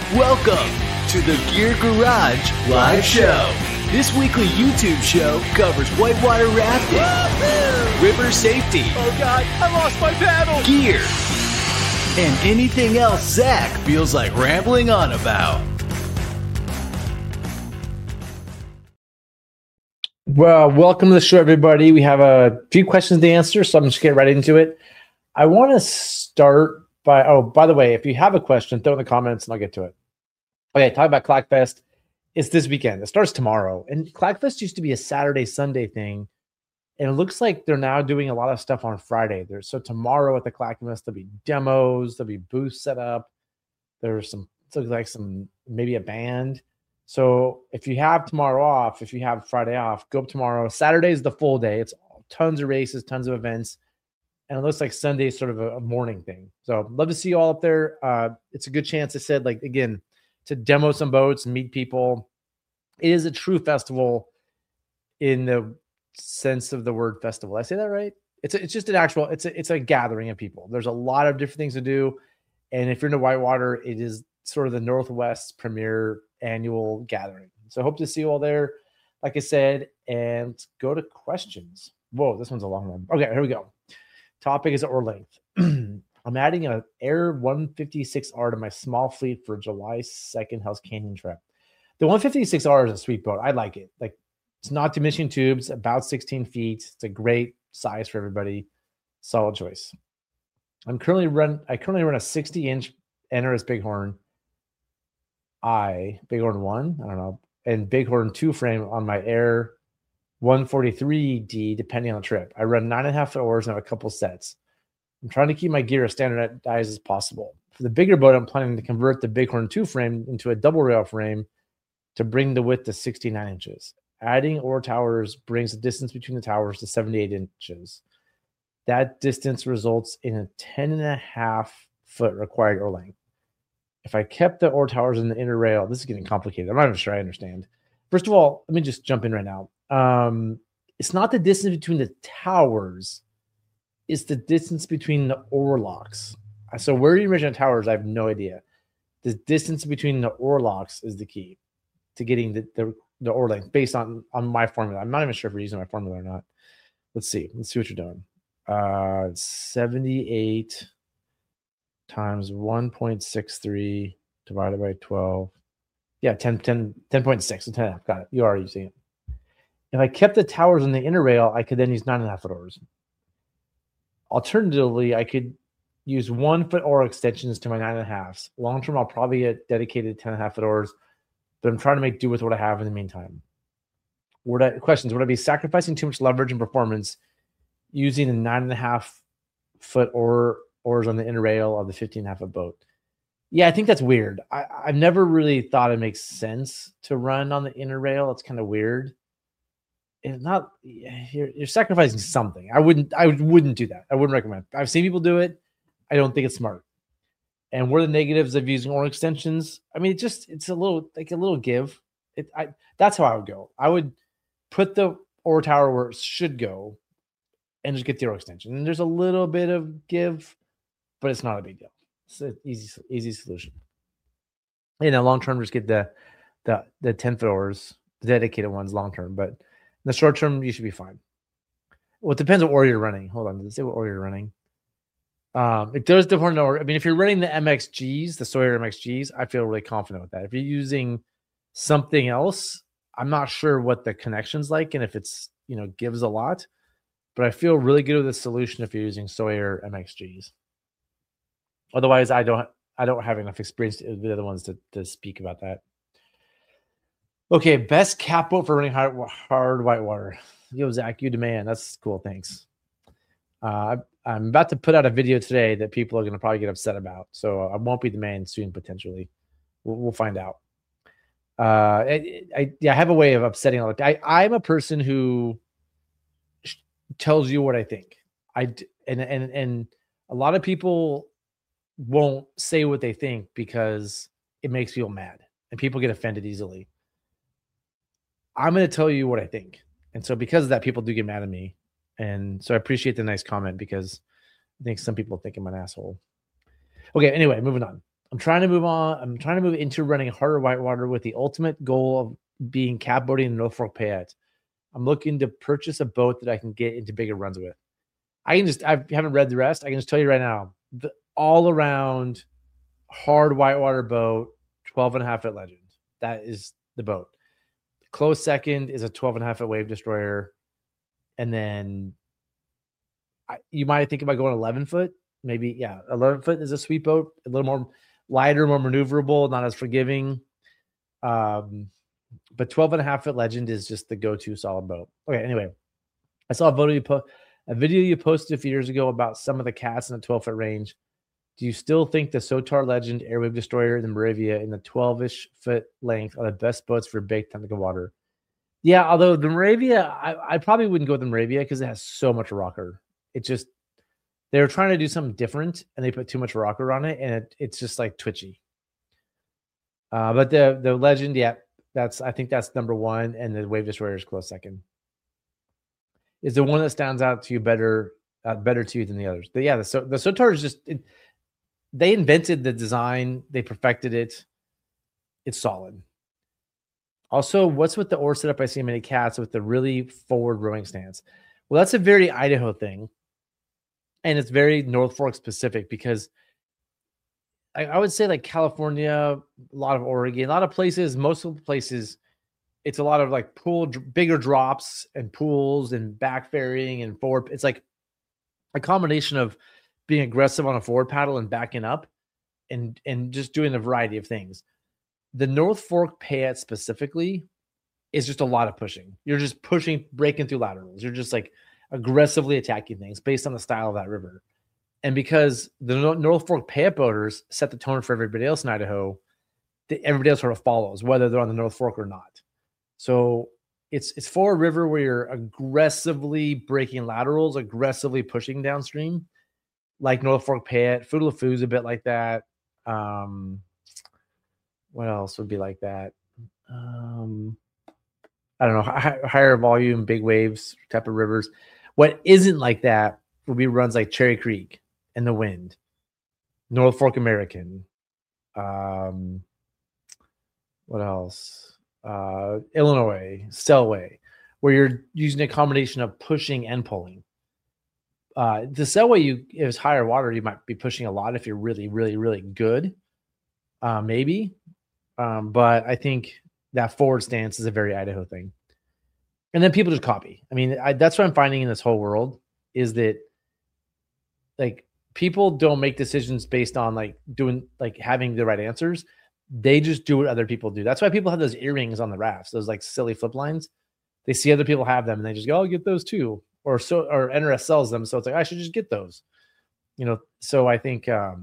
Welcome to the Gear Garage Live Show. This weekly YouTube show covers whitewater rafting, river safety, oh God, I lost my paddle, gear, and anything else Zach feels like rambling on about. Well, welcome to the show, everybody. We have a few questions to answer, so I'm just getting right into it. I want to start by the way, if you have a question, throw it in the comments and I'll get to it. Okay, talk about Clackfest. It's this weekend. It starts tomorrow. And Clackfest used to be a Saturday, Sunday thing. And it looks like they're now doing a lot of stuff on Friday. So tomorrow at the Clackfest, there'll be demos, there'll be booths set up. There's maybe a band. So if you have tomorrow off, if you have Friday off, go up tomorrow. Saturday is the full day. It's tons of races, tons of events. And it looks like Sunday is sort of a morning thing. So love to see you all up there. It's a good chance, I said, again, to demo some boats and meet people. It is a true festival in the sense of the word festival. Did I say that right? It's just an actual, it's a gathering of people. There's a lot of different things to do. And if you're in the whitewater, it is sort of the Northwest's premier annual gathering. So I hope to see you all there, like I said, and let's go to questions. Whoa, this one's a long one. Okay, here we go. Topic is oar length. I'm adding an Air 156R to my small fleet for July 2nd Hell's Canyon trip. The 156R is a sweet boat. I like it. It's not diminishing tubes, about 16 feet. It's a great size for everybody. Solid choice. I currently run a 60-inch NRS Bighorn Bighorn 1, I don't know, and Bighorn 2 frame on my Air 143D, depending on the trip. I run 9.5-foot oars and have a couple sets. I'm trying to keep my gear as standardized as possible. For the bigger boat, I'm planning to convert the Bighorn 2 frame into a double rail frame to bring the width to 69 inches. Adding oar towers brings the distance between the towers to 78 inches. That distance results in a 10.5-foot required oar length. If I kept the oar towers in the inner rail, this is getting complicated. I'm not even sure I understand. First of all, let me just jump in right now. It's not the distance between the towers. It's the distance between the oar locks. So where you measure towers, I have no idea. The distance between the oar locks is the key to getting the oar length based on my formula. I'm not even sure if we're using my formula or not. Let's see. Let's see what you're doing. 78 times 1.63 divided by 12. Yeah, 10.6. So 10. Got it. You are using it. If I kept the towers in the inner rail, I could then use 9.5-foot oars. Alternatively, I could use 1-foot oar extensions to my 9.5s. Long term, I'll probably get dedicated 10.5-foot oars, but I'm trying to make do with what I have in the meantime. Would I be sacrificing too much leverage and performance using the 9.5-foot oars on the inner rail of the 15.5-foot boat? Yeah, I think that's weird. I've never really thought it makes sense to run on the inner rail. It's kind of weird. It's not, you're sacrificing something. I wouldn't do that. I wouldn't recommend it. I've seen people do it. I don't think it's smart. And what are the negatives of using oar extensions? I mean, it's a little give. That's how I would go. I would put the oar tower where it should go and just get the oar extension. And there's a little bit of give, but it's not a big deal. It's an easy solution. And then long term, just get the 10-foot oars, the dedicated ones long term. But in the short term, you should be fine. Well, it depends on oar you're running. Hold on, let's see what oar you're running. It does depend on oar. I mean, if you're running the MXGs, the Sawyer MXGs, I feel really confident with that. If you're using something else, I'm not sure what the connection's like and if it's gives a lot. But I feel really good with the solution if you're using Sawyer MXGs. Otherwise, I don't have enough experience with the other ones to speak about that. Okay, best cat boat for running hard whitewater. Yo, Zach, you demand. That's cool. Thanks. I'm about to put out a video today that people are going to probably get upset about. So I won't be the man soon, potentially. We'll find out. I have a way of upsetting all the. I'm a person who tells you what I think. And a lot of people won't say what they think because it makes people mad and people get offended easily. I'm going to tell you what I think. And so because of that, people do get mad at me. And so I appreciate the nice comment because I think some people think I'm an asshole. Okay, anyway, moving on. I'm trying to move on. I'm trying to move into running harder whitewater with the ultimate goal of being cap boating in North Fork Payette. I'm looking to purchase a boat that I can get into bigger runs with. I haven't read the rest. I can just tell you right now, the all around hard whitewater boat, 12.5 foot Legend. That is the boat. Close second is a 12.5 foot wave destroyer. And then you might think about going 11 foot. Maybe, yeah, 11 foot is a sweet boat, a little more lighter, more maneuverable, not as forgiving. But 12.5 foot Legend is just the go-to solid boat. Okay, anyway, I saw a video you posted a few years ago about some of the cats in the 12 foot range. Do you still think the Sotar Legend Airwave Destroyer and the Moravia in the 12-ish foot length are the best boats for big technical water? Yeah, although the Moravia, I probably wouldn't go with the Moravia because it has so much rocker. It just, they were trying to do something different and they put too much rocker on it, and it's just like twitchy. But the Legend, yeah, I think that's number one, and the Wave Destroyer is close second. Is the one that stands out to you better to you than the others? But yeah, the Sotar is just they invented the design, they perfected it. It's solid. Also, what's with the oar setup? I see many cats with the really forward rowing stance. Well, that's a very Idaho thing, and it's very North Fork specific because I would say like California, a lot of Oregon, a lot of places, most of the places, it's a lot of like bigger drops and pools and back ferrying and forward. It's like a combination of being aggressive on a forward paddle and backing up and just doing a variety of things. The North Fork Payette specifically is just a lot of pushing. You're just pushing, breaking through laterals. You're just like aggressively attacking things based on the style of that river. And because the North Fork Payette boaters set the tone for everybody else in Idaho, everybody else sort of follows, whether they're on the North Fork or not. So it's for a river where you're aggressively breaking laterals, aggressively pushing downstream, like North Fork Payette. Foodlafoo's a bit like that. What else would be like that? I don't know. Higher volume, big waves type of rivers. What isn't like that would be runs like Cherry Creek and the Wind, North Fork American. What else? Illinois, Selway, where you're using a combination of pushing and pulling. The Selway, if it's higher water, you might be pushing a lot if you're really, really, really good. Maybe. But I think that forward stance is a very Idaho thing. And then people just copy. I mean, that's what I'm finding in this whole world is that like people don't make decisions based on having the right answers. They just do what other people do. That's why people have those earrings on the rafts, those like silly flip lines. They see other people have them and they just go, I'll get those too. Or NRS sells them. So it's like, I should just get those, So I think,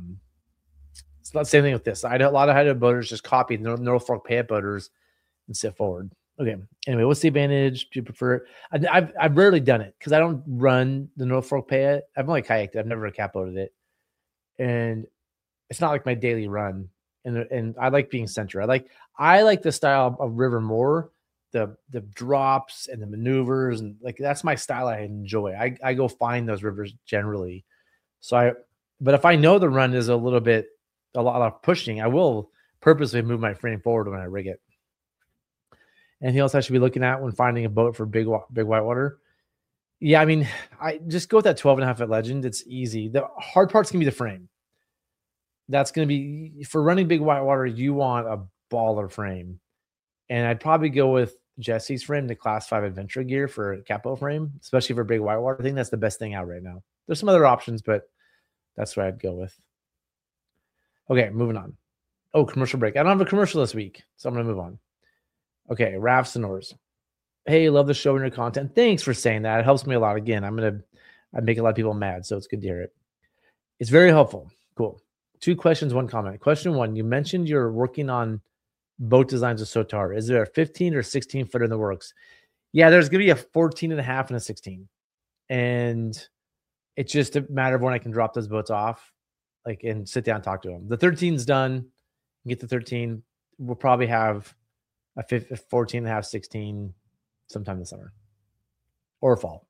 it's not the same thing with this. A lot of Idaho boaters just copy the North Fork Payette boaters and sit forward. Okay. Anyway, what's the advantage? Do you prefer it? I've rarely done it because I don't run the North Fork Payette. I've only kayaked it. I've never cap loaded it. And it's not like my daily run. And I like being center. I like the style of river more, the drops and the maneuvers. And like, that's my style I enjoy. I go find those rivers generally. But if I know the run is a lot of pushing, I will purposely move my frame forward when I rig it. Anything else I should be looking at when finding a boat for big whitewater? Yeah, I mean, I just go with that 12.5 foot Legend. It's easy. The hard part's going to be the frame. That's going to be, for running big whitewater, you want a baller frame. And I'd probably go with Jesse's frame, the Class 5 Adventure gear for a capo frame, especially for big whitewater. I think that's the best thing out right now. There's some other options, but that's what I'd go with. Okay, moving on. Oh, commercial break. I don't have a commercial this week, so I'm going to move on. Okay, rafts and oars. Hey, love the show and your content. Thanks for saying that. It helps me a lot. Again, I make a lot of people mad, so it's good to hear it. It's very helpful. Cool. 2 questions, 1 comment. Question 1, you mentioned you're working on boat designs with Sotar. Is there a 15 or 16 foot in the works? Yeah, there's going to be a 14 and a half and a 16. And it's just a matter of when I can drop those boats off, and sit down and talk to them. The 13's done. Get the 13. We'll probably have a 14 and a half, 16 sometime this summer or fall.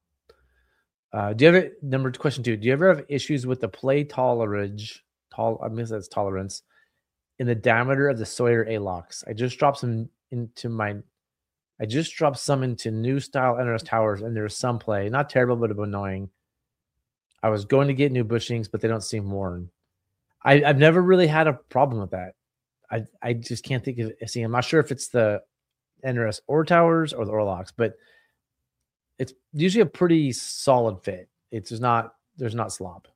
Question 2, do you ever have issues with the play tolerance in the diameter of the Sawyer A-locks. I just dropped some into new style NRS towers, and there's some play. Not terrible, but annoying. I was going to get new bushings, but they don't seem worn. I've never really had a problem with that. I just can't think of it. See, I'm not sure if it's the NRS or towers or the Orlocks, but it's usually a pretty solid fit. It's just not, there's not slop.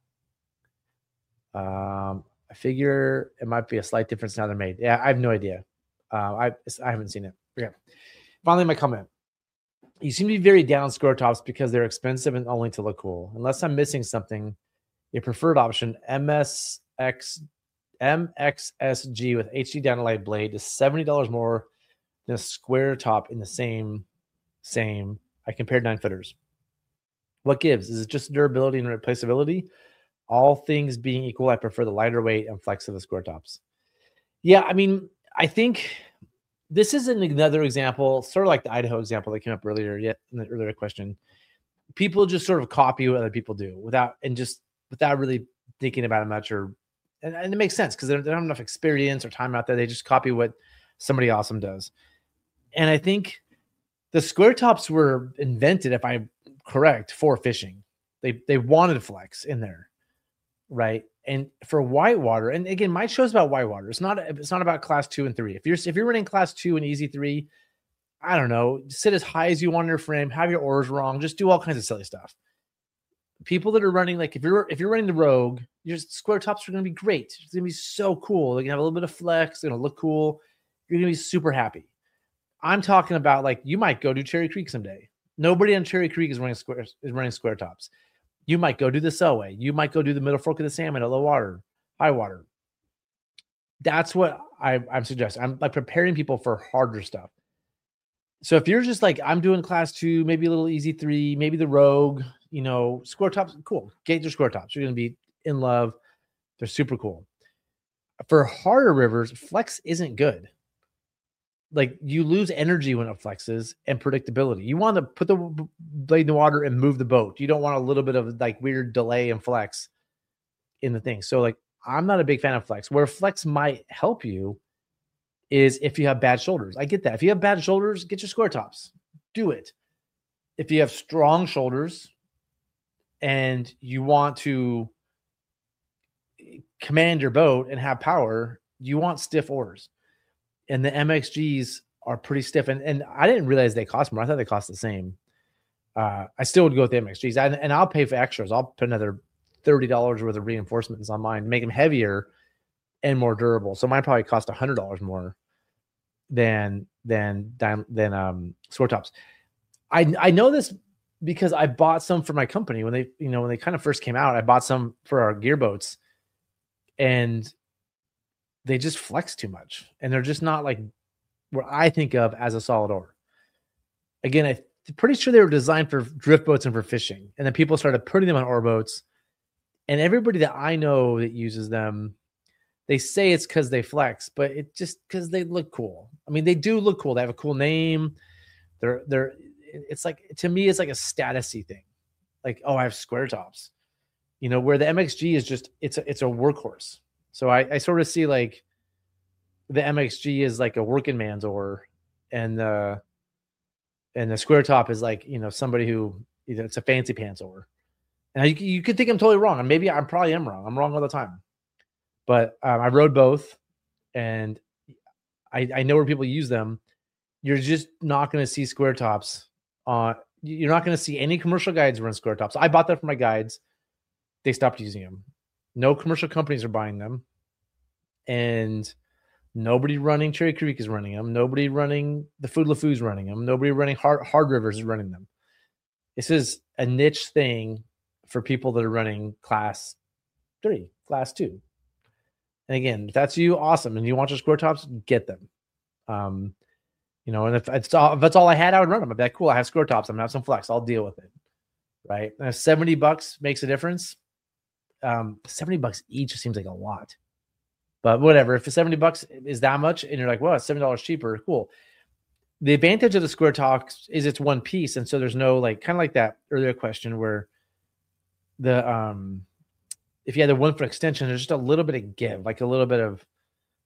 I figure it might be a slight difference now they're made. Yeah, I have no idea. I haven't seen it. Yeah. Finally, my comment. You seem to be very down on square tops because they're expensive and only to look cool. Unless I'm missing something, your preferred option, MXSG with HD downlight blade, is $70 more than a square top in the same. I compared 9-footers. What gives? Is it just durability and replaceability? All things being equal, I prefer the lighter weight and flex of the square tops. Yeah, I mean, I think this is another example, sort of like the Idaho example that came up earlier, in the earlier question. People just sort of copy what other people do without really thinking about it much, and it makes sense because they don't have enough experience or time out there. They just copy what somebody awesome does. And I think the square tops were invented, if I'm correct, for fishing. They wanted flex in there, right? And for whitewater, and again, my show's about whitewater. It's not about class 2 and 3. If you're running class 2 and easy 3, I don't know, sit as high as you want in your frame, have your oars wrong, just do all kinds of silly stuff. People that are running, like if you're running the Rogue, your square tops are going to be great. It's going to be so cool. They're going to have a little bit of flex. They're going to look cool. You're going to be super happy. I'm talking about, like, you might go do Cherry Creek someday. Nobody on Cherry Creek is running square tops. You might go do the Selway. You might go do the Middle Fork of the Salmon at low water, high water. That's what I'm suggesting. I'm like preparing people for harder stuff. So if you're just like, I'm doing class 2, maybe a little easy 3, maybe the Rogue, square tops, cool. Get your square tops. You're going to be in love. They're super cool. For harder rivers, flex isn't good. Like, you lose energy when it flexes and predictability. You want to put the blade in the water and move the boat. You don't want a little bit of like weird delay and flex in the thing. So like, I'm not a big fan of flex. Where flex might help you is if you have bad shoulders. I get that. If you have bad shoulders, get your square tops. Do it. If you have strong shoulders and you want to command your boat and have power, you want stiff oars. And the MXGs are pretty stiff. And I didn't realize they cost more. I thought they cost the same. I still would go with the MXGs. And I'll pay for extras. I'll put another $30 worth of reinforcements on mine, make them heavier and more durable. So mine probably cost $100 more than square tops. I know this because I bought some for my company when they kind of first came out. I bought some for our gear boats, and they just flex too much, and they're just not like what I think of as a solid oar. Again, I'm pretty sure they were designed for drift boats and for fishing, and then people started putting them on oar boats. And everybody that I know that uses them, they say it's because they flex, but it's just because they look cool. I mean, they do look cool. They have a cool name. It's like, to me, it's like a statusy thing. Like, oh, I have square tops. Where the MXG is just, it's a workhorse. So I sort of see like the MXG is like a working man's oar, and the square top is like, somebody who, it's a fancy pants oar. And you could think I'm totally wrong, and maybe I probably am wrong. I'm wrong all the time. But I rode both, and I know where people use them. You're just not going to see square tops. You're not going to see any commercial guides run square tops. I bought that for my guides. They stopped using them. No commercial companies are buying them. And nobody running Cherry Creek is running them. Nobody running the Food LeFou is running them. Nobody running Hard Rivers is running them. This is a niche thing for people that are running class 3, class 2. And again, if that's you, awesome. And you want your square tops, get them. And if that's all I had, I would run them. I'd be like, cool, I have square tops. I'm going to have some flex. I'll deal with it. Right. And if $70 makes a difference, $70 each seems like a lot. But whatever. If $70 is that much and you're like, well, it's $7 cheaper, cool. The advantage of the square tops is it's one piece. And so there's no, like, kind of like that earlier question where if you had the 1 foot extension, there's just a little bit of give, like a little bit of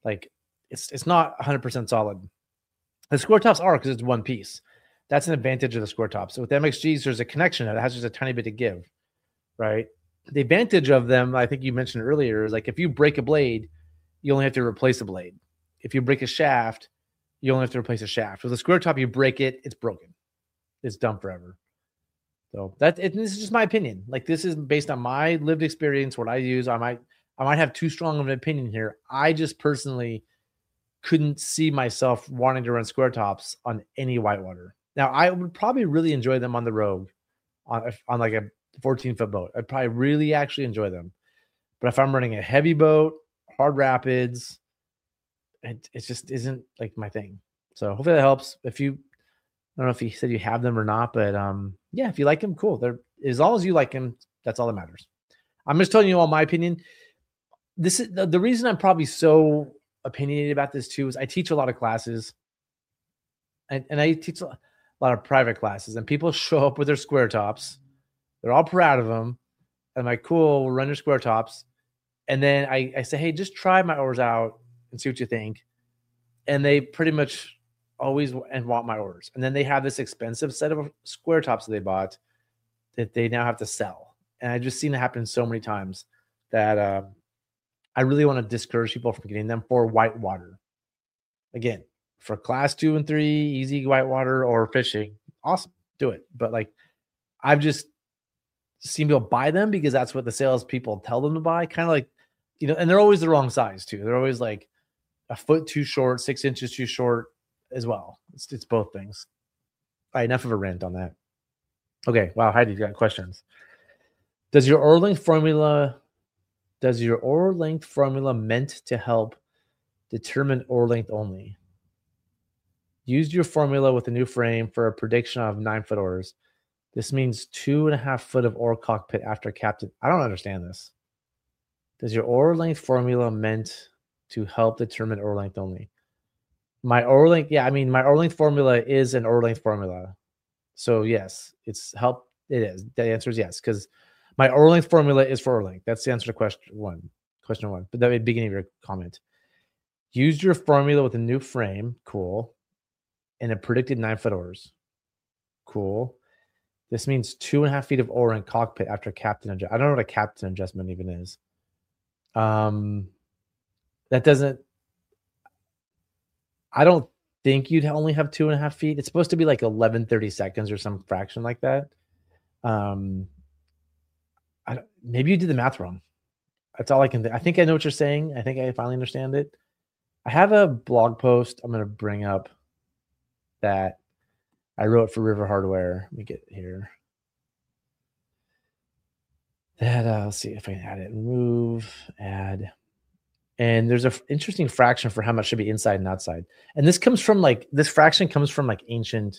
Like it's not 100% solid. The square tops are because it's one piece. That's an advantage of the square tops. So with MXGs, there's a connection that has just a tiny bit to give, right? The advantage of them, I think you mentioned earlier, is like if you break a blade, you only have to replace a blade. If you break a shaft, you only have to replace a shaft. With a square top, you break it, it's broken. It's done forever. So this is just my opinion. Like this is based on my lived experience, what I use. I might have too strong of an opinion here. I just personally couldn't see myself wanting to run square tops on any whitewater. Now, I would probably really enjoy them on the Rogue, on like a 14-foot boat. I'd probably really actually enjoy them. But if I'm running a heavy boat, hard rapids, it just isn't like my thing. So hopefully that helps. I don't know if you said you have them or not, but yeah, if you like them, cool. They're as long as you like them, that's all that matters. I'm just telling you all my opinion. This is the reason I'm probably so opinionated about this too is I teach a lot of classes, and I teach a lot of private classes, and people show up with their square tops. They're all proud of them. I'm like, cool, we'll run your square tops. And then I say, hey, just try my oars out and see what you think. And they pretty much always want my orders. And then they have this expensive set of square tops that they bought that they now have to sell. And I've just seen it happen so many times that I really want to discourage people from getting them for whitewater. Again, for class 2 and 3, easy whitewater or fishing, awesome, do it. But like, I've just seen people buy them because that's what the salespeople tell them to buy. Kind of like, and they're always the wrong size too. They're always like a foot too short, 6 inches too short as well. It's both things. All right, enough of a rant on that. Okay, wow, Heidi, you got questions. Does your oar length formula meant to help determine oar length only? Used your formula with a new frame for a prediction of 9-foot oars. This means 2.5 foot of oar cockpit after captain. I don't understand this. Does your oar length formula meant to help determine oar length only? My oar length, my oar length formula is an oar length formula. So yes, it's help. It is. The answer is yes, because my oar length formula is for oar length. That's the answer to question one. But that was the beginning of your comment. Used your formula with a new frame. Cool. And it predicted 9-foot oars. Cool. This means 2.5 feet of oar in cockpit after captain adjustment. I don't know what a captain adjustment even is. That doesn't. I don't think you'd only have 2.5 feet. It's supposed to be like 11:30 seconds or some fraction like that. Maybe you did the math wrong. That's all I can think. I think I know what you're saying. I think I finally understand it. I have a blog post I'm going to bring up that I wrote for River Hardware. Let me get here. Let's see if I can add it. Add. And there's an interesting fraction for how much should be inside and outside. And this fraction comes from ancient,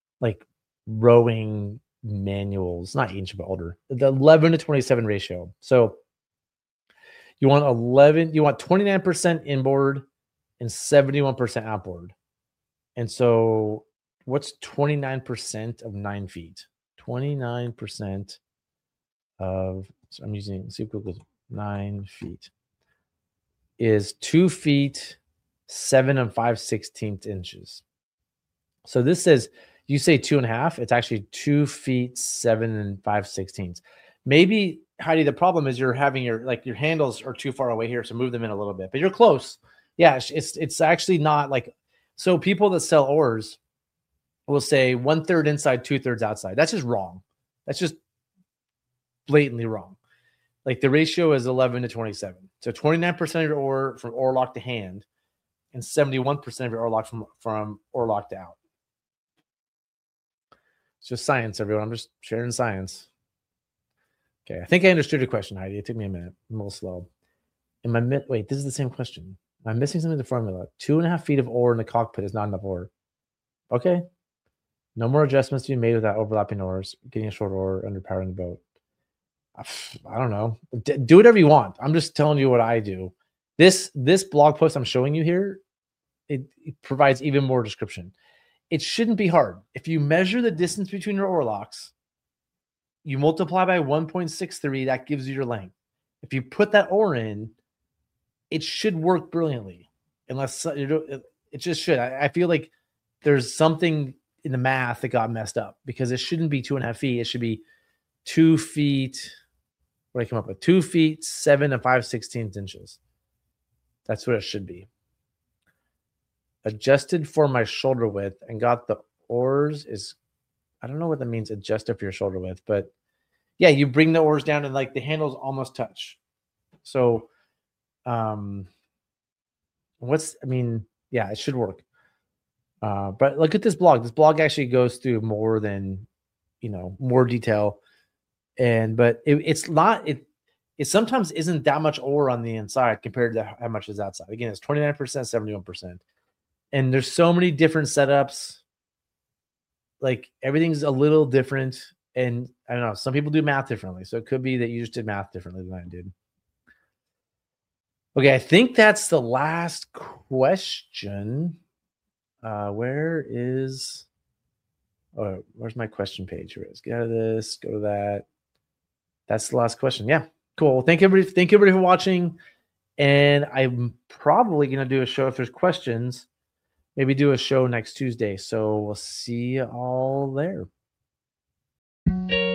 rowing manuals, not ancient, but older. The 11 to 27 ratio. So you want 29% inboard and 71% outboard. And so what's 29% of 9 feet? 29% of, so I'm using equals 9 feet is 2 feet 7 and 5/16 inches. So this says you say 2.5. It's actually 2 feet 7 and 5/16. Maybe, Heidi, the problem is you're having your handles are too far away here, so move them in a little bit. But you're close. Yeah, it's actually not like so. People that sell oars will say 1/3 inside, 2/3 outside. That's just wrong. That's just blatantly wrong. Like the ratio is 11 to 27. So 29% of your oar from oar lock to hand and 71% of your oar lock from oar lock to out. It's just science, everyone. I'm just sharing science. Okay, I think I understood your question, Heidi. It took me a minute. I'm a little slow. Wait, this is the same question. Am I missing something in the formula? 2.5 feet of oar in the cockpit is not enough oar. Okay. No more adjustments to be made without overlapping oars, getting a short oar, underpowering the boat. I don't know. Do whatever you want. I'm just telling you what I do. This blog post I'm showing you here, it provides even more description. It shouldn't be hard. If you measure the distance between your oar locks, you multiply by 1.63, that gives you your length. If you put that oar in, it should work brilliantly. unless it just should. I feel like there's something in the math that got messed up because it shouldn't be 2.5 feet. It should be 2 feet. What I come up with 2 feet, 7 and 5/16 inches. That's what it should be. Adjusted for my shoulder width and got the oars is, I don't know what that means, adjusted for your shoulder width, but yeah, you bring the oars down and like the handles almost touch. So, yeah, it should work. But look at this blog. This blog actually goes through more than, more detail. But it sometimes isn't that much oar on the inside compared to how much is outside. Again, it's 29%, 71%. And there's so many different setups. Like everything's a little different. And I don't know, some people do math differently. So it could be that you just did math differently than I did. Okay, I think that's the last question. Where's my question page? Here it is. Get out of this, go to that. That's the last question. Yeah, cool. Well, thank everybody for watching. And I'm probably going to do a show if there's questions. Maybe do a show next Tuesday. So we'll see you all there.